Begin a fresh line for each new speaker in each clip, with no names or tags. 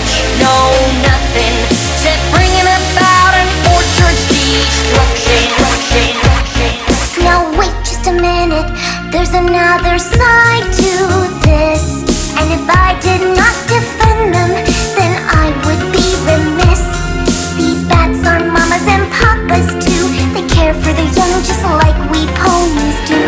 much know nothing, except bringing about an orchard's destruction.
Now wait just a minute, there's another side to this. And if I did not defend them, then I would be remiss. These bats are mamas and papas too. They care for the young just like we ponies do.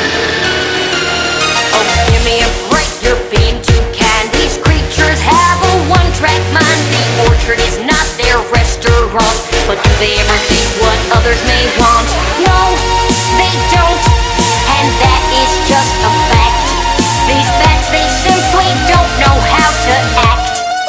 Oh, give me a break, you're being too kind. These creatures have a one-track mind. The orchard is not their restaurant, but do they ever think what others may want? No, they don't, and that is just a fact. These bats, they simply don't know how to act.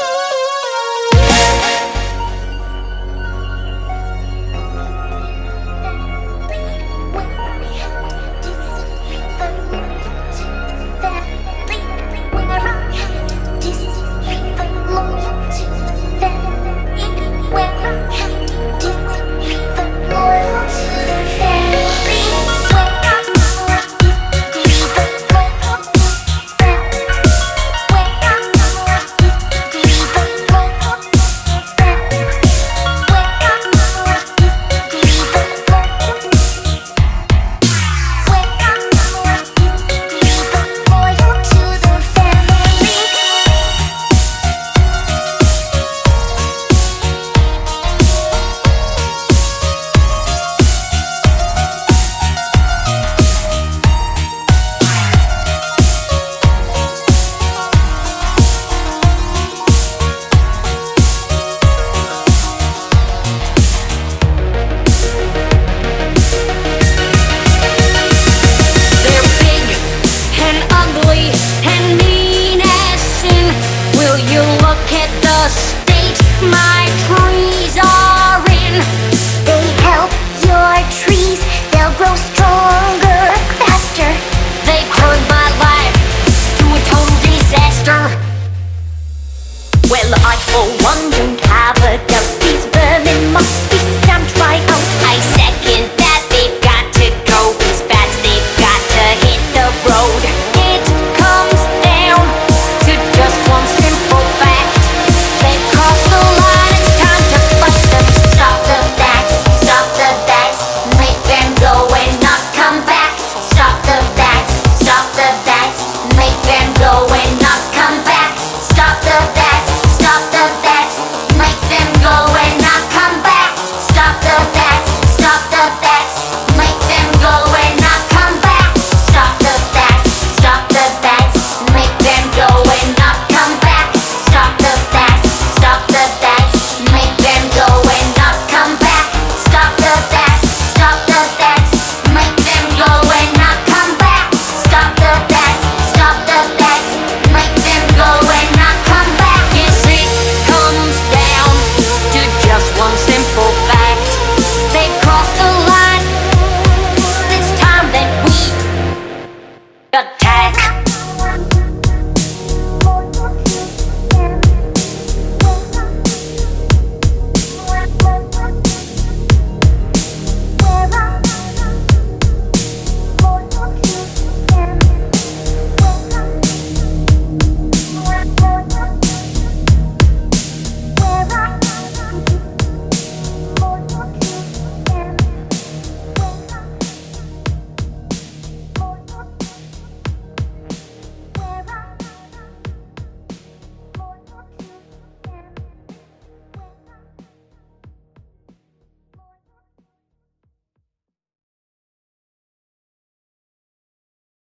And mean as sin. Will you look at the state my trees are in?
They help your trees, they'll grow stronger, faster.
They've turned my life to a total disaster. Well, I for one don't have a doubt these vermin must